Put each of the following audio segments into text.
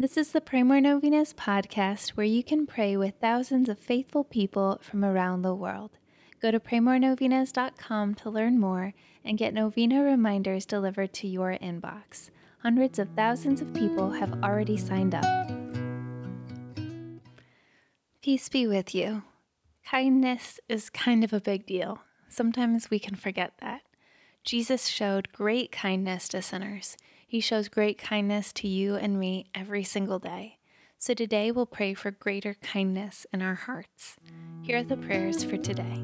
This is the Pray More Novenas podcast where you can pray with thousands of faithful people from around the world. Go to praymorenovenas.com to learn more and get novena reminders delivered to your inbox. Hundreds of thousands of people have already signed up. Peace be with you. Kindness is kind of a big deal. Sometimes we can forget that. Jesus showed great kindness to sinners. He shows great kindness to you and me every single day. So today we'll pray for greater kindness in our hearts. Here are the prayers for today.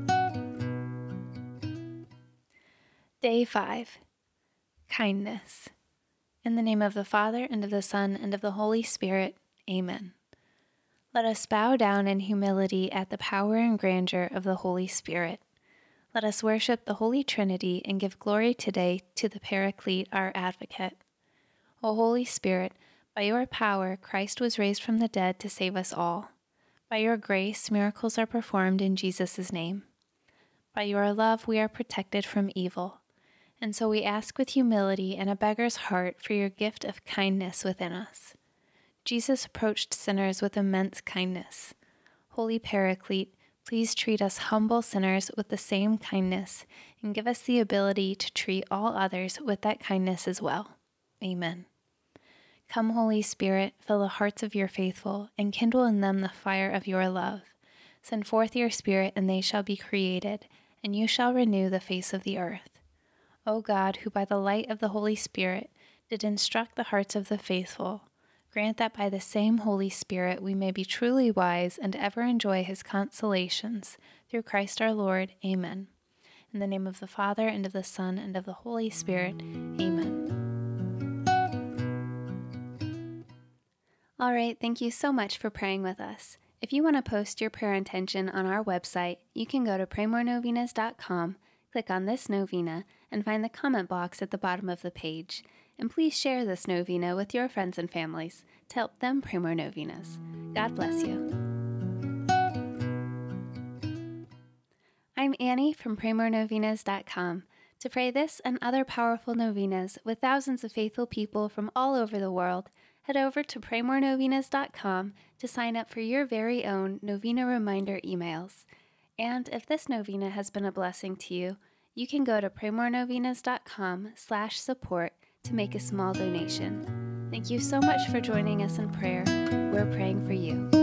Day 5. Kindness. In the name of the Father, and of the Son, and of the Holy Spirit. Amen. Let us bow down in humility at the power and grandeur of the Holy Spirit. Let us worship the Holy Trinity and give glory today to the Paraclete, our advocate. O Holy Spirit, by your power Christ was raised from the dead to save us all. By your grace, miracles are performed in Jesus' name. By your love, we are protected from evil. And so we ask with humility and a beggar's heart for your gift of kindness within us. Jesus approached sinners with immense kindness. Holy Paraclete, please treat us humble sinners with the same kindness and give us the ability to treat all others with that kindness as well. Amen. Come, Holy Spirit, fill the hearts of your faithful and kindle in them the fire of your love. Send forth your Spirit and they shall be created, and you shall renew the face of the earth. O God, who by the light of the Holy Spirit did instruct the hearts of the faithful, grant that by the same Holy Spirit we may be truly wise and ever enjoy his consolations. Through Christ our Lord. Amen. In the name of the Father, and of the Son, and of the Holy Spirit. Amen. All right, thank you so much for praying with us. If you want to post your prayer intention on our website, you can go to praymorenovenas.com, click on this novena, and find the comment box at the bottom of the page. And please share this novena with your friends and families to help them pray more novenas. God bless you. I'm Annie from praymorenovenas.com. To pray this and other powerful novenas with thousands of faithful people from all over the world, head over to praymorenovenas.com to sign up for your very own novena reminder emails. And if this novena has been a blessing to you, you can go to praymorenovenas.com/support to make a small donation. Thank you so much for joining us in prayer. We're praying for you.